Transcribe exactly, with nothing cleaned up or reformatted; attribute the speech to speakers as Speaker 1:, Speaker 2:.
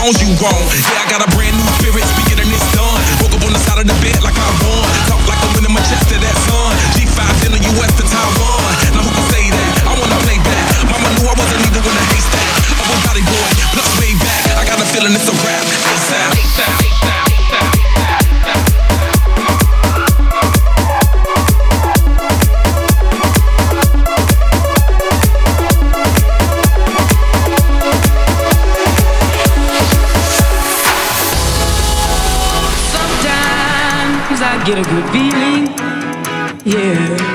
Speaker 1: songs you want. Yeah, I got a brand new spirit, speaking and it's done. Woke up on the side of the bed like I won. Talk like the wind in my chest to that sun. G five in the U S to Taiwan. Now who can say that? I wanna play back. Mama knew I wasn't even in a haystack. I was body boy, plus way back. I got a feeling it's a rap. ASAP, ASAP, ASAP.
Speaker 2: I get a good feeling, yeah.